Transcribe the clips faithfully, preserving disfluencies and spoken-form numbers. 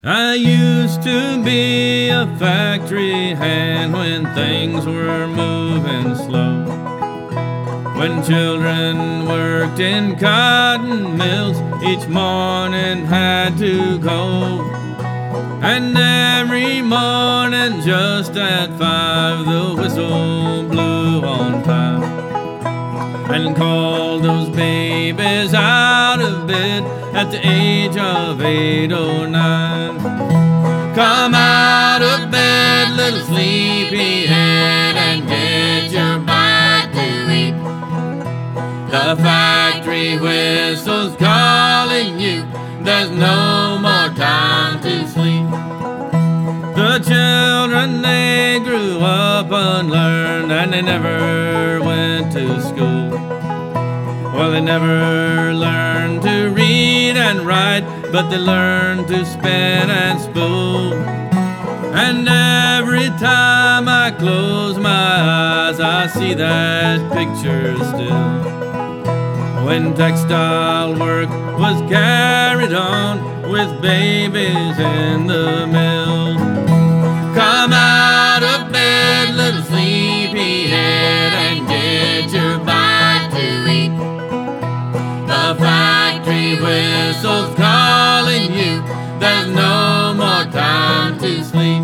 I used to be a factory hand when things were moving slow, when children worked in cotton mills, each morning had to go. And every morning just at five the whistle blew on time and called those babies out of bed at the age of eight or nine. Come out of bed, little sleepyhead, and get your bite to eat. The factory whistle's calling you, there's no more time to sleep. The children, they grew up unlearned, and they never went to school. Well, they never learned to read and write, but they learned to spin and spool. And every time I close my eyes, I see that picture still, when textile work was carried on with babies in the mill. Come out of bed, little sleepyhead, and get your bite to eat. The factory whistle's calling you, there's no more time to sleep.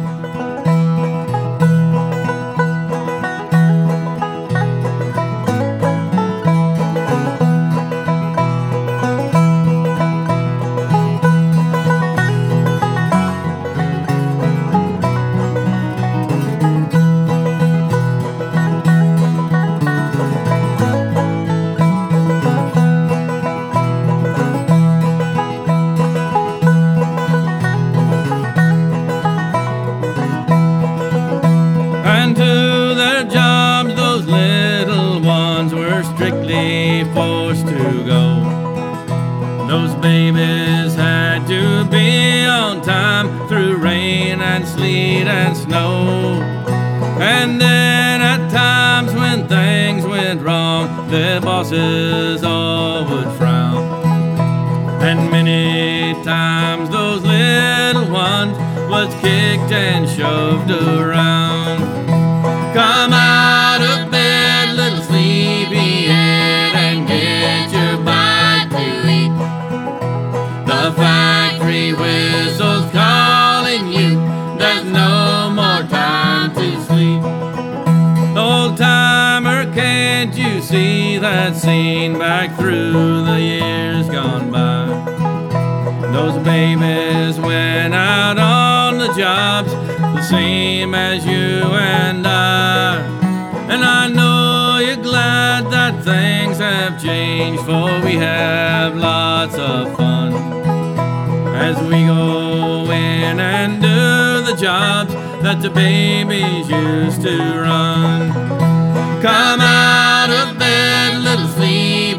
And to their jobs those little ones were strictly forced to go. Those babies had to be on time through rain and sleet and snow. And then at times when things went wrong, their bosses all would frown. And many times those little ones was kicked and shoved around. Come out of bed, little sleepyhead, and get your bite to eat. The factory whistle's calling you, there's no more time to sleep. Old timer, can't you see that scene back through the years gone by? Those babies went out on the jobs the same as you and I. And I know you're glad that things have changed, for we have lots of fun as we go in and do the jobs that the babies used to run. Come out of bed, little sleep